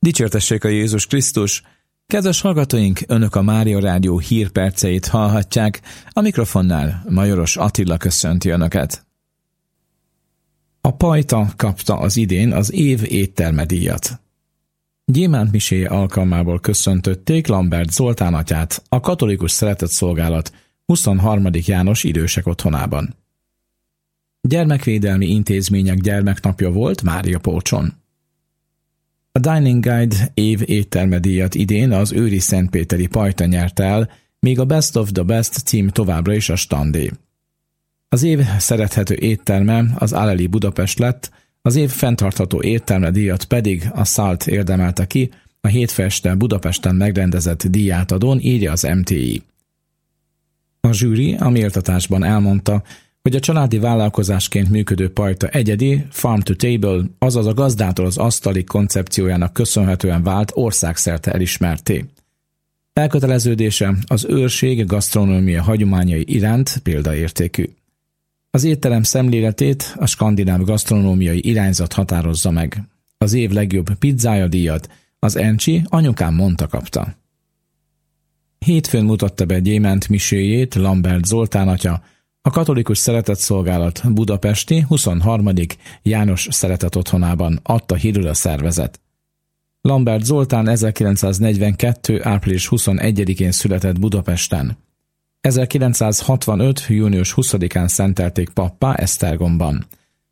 Dicsértessék a Jézus Krisztus! Kedves hallgatóink, Önök a Mária Rádió hírperceit hallhatják, a mikrofonnál Majoros Attila köszönti Önöket. A Pajta kapta az idén az év étterme díjat. Gyémánt miséje alkalmából köszöntötték Lambert Zoltán atyát a Katolikus Szeretetszolgálat 23. János idősek otthonában. Gyermekvédelmi intézmények gyermeknapja volt Máriapócson. A Dining Guide év étterme díjat idén az őri szentpéteri Pajta nyerte el, míg a Best of the Best cím továbbra is a standé. Az év szerethető étterme az Aleli Budapest lett, az év fenntartható étterme díjat pedig a Salt érdemelte ki, a hétfő este Budapesten megrendezett díjátadón, írja az MTI. A zsűri a méltatásban elmondta, hogy a családi vállalkozásként működő Pajta egyedi farm to table, azaz a gazdától az asztali koncepciójának köszönhetően vált országszerte elismertté. Elköteleződése az őrség gasztronómia hagyományai iránt példaértékű. Az étterem szemléletét a skandináv gasztronómiai irányzat határozza meg. Az év legjobb pizzája díjat az Encsi Anyukám mondta kapta. Hétfőn mutatta be gyémánt miséjét Lambert Zoltán atya, a Katolikus Szeretetszolgálat budapesti 23. János Szeretetotthonában, adta hírül a szervezet. Lambert Zoltán 1942. április 21-én született Budapesten. 1965. június 20-án szentelték pappá Esztergomban.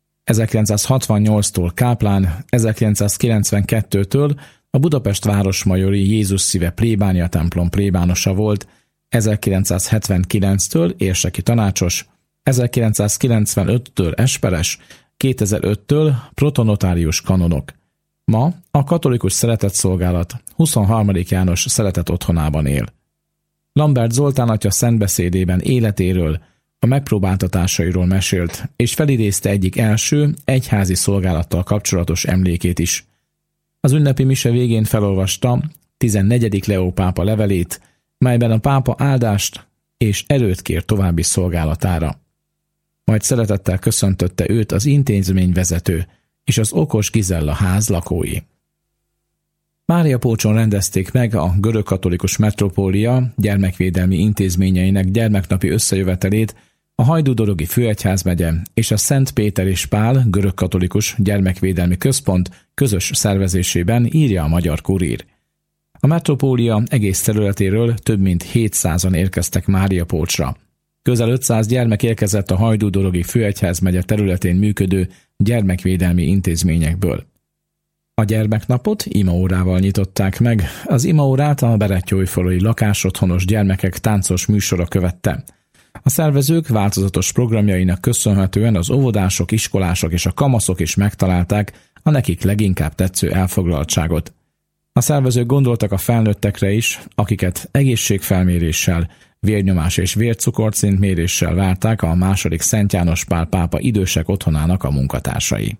1968-tól káplán, 1992-től a Budapest városmajori Jézus Szíve plébánia templom plébánosa volt, 1979-től érseki tanácsos, 1995-től esperes, 2005-től protonotárius kanonok. Ma a Katolikus Szeretetszolgálat 23. János Szeretetotthonában él. Lambert Zoltán atya szentbeszédében életéről, a megpróbáltatásairól mesélt, és felidézte egyik első egyházi szolgálattal kapcsolatos emlékét is. Az ünnepi mise végén felolvasta 14. Leó pápa levelét, melyben a pápa áldást és erőt kér további szolgálatára. Majd szeretettel köszöntötte őt az intézményvezető és az okos Gizella ház lakói. Máriapócson rendezték meg a görögkatolikus metropólia gyermekvédelmi intézményeinek gyermeknapi összejövetelét a Hajdú-dorogi főegyházmegye és a Szent Péter és Pál görögkatolikus gyermekvédelmi központ közös szervezésében, írja a Magyar Kurír. A metropólia egész területéről több mint 700-an érkeztek Máriapócsra. Közel 500 gyermek érkezett a Hajdú-dorogi főegyházmegye területén működő gyermekvédelmi intézményekből. A gyermeknapot imaórával nyitották meg. Az imaórát a berettyóújfalui lakásotthonos gyermekek táncos műsora követte. A szervezők változatos programjainak köszönhetően az óvodások, iskolások és a kamaszok is megtalálták a nekik leginkább tetsző elfoglaltságot. A szervezők gondoltak a felnőttekre is, akiket egészségfelméréssel, vérnyomás és vércukorszint méréssel várták a II. Szent János Pál pápa idősek otthonának a munkatársai.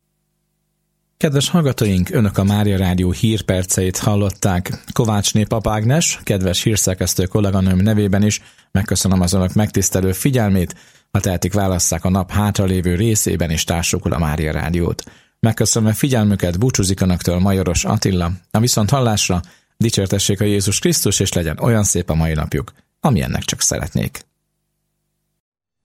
Kedves hallgatóink, Önök a Mária Rádió hírperceit hallották. Kovácsné Pap Ágnes, kedves hírszerkesztő kolléganőm nevében is megköszönöm az Önök megtisztelő figyelmét, ha tehetik, válasszák a nap hátralévő részében és társukul a Mária Rádiót. Megköszönöm a figyelmüket, búcsúzik Önöktől Majoros Attila. A viszonthallásra, dicsértessék a Jézus Krisztus, és legyen olyan szép a mai napjuk, amilyennek csak szeretnék.